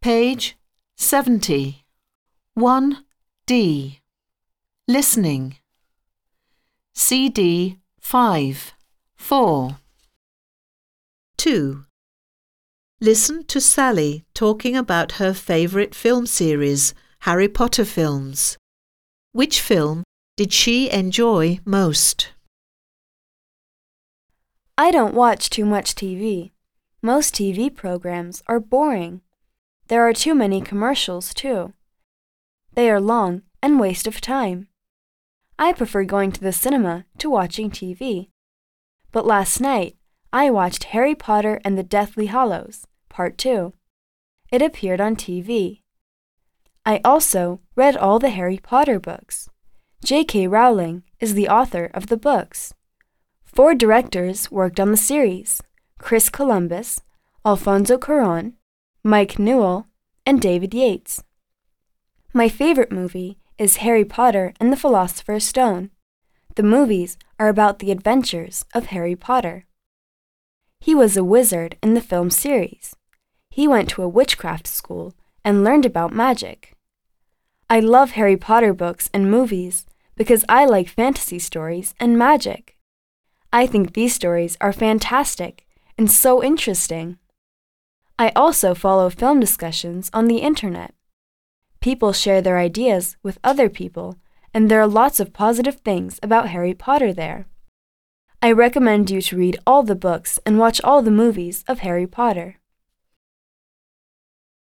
Page 70. 1D. Listening. CD 5, 4. 2. Listen to Sally talking about her favourite film series, Harry Potter films. Which film did she enjoy most? I don't watch too much TV. Most TV programs are boring. There are too many commercials, too. They are long and waste of time. I prefer going to the cinema to watching TV. But last night, I watched Harry Potter and the Deathly Hallows, Part 2. It appeared on TV. I also read all the Harry Potter books. J.K. Rowling is the author of the books. 4 directors worked on the series: Chris Columbus, Alfonso Cuarón, Mike Newell, and David Yates. My favorite movie is Harry Potter and the Philosopher's Stone. The movies are about the adventures of Harry Potter. He was a wizard in the film series. He went to a witchcraft school and learned about magic. I love Harry Potter books and movies because I like fantasy stories and magic. I think these stories are fantastic and so interesting. I also follow film discussions on the internet. People share their ideas with other people, and there are lots of positive things about Harry Potter there. I recommend you to read all the books and watch all the movies of Harry Potter.